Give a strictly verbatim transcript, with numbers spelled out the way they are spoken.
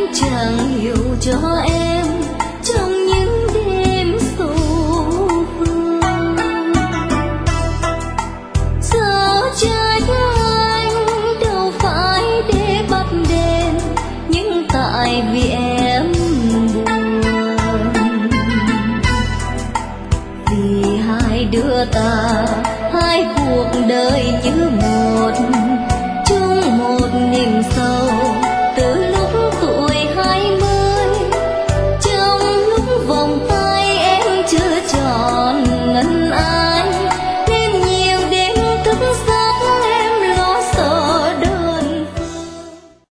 chẳng hiểu cho em trong những đêm sầu vương. Sao trái anh đâu phải để bắt đền, nhưng tại vì em buồn. Vì hai đứa ta hai cuộc đời như một, chung một niềm sâu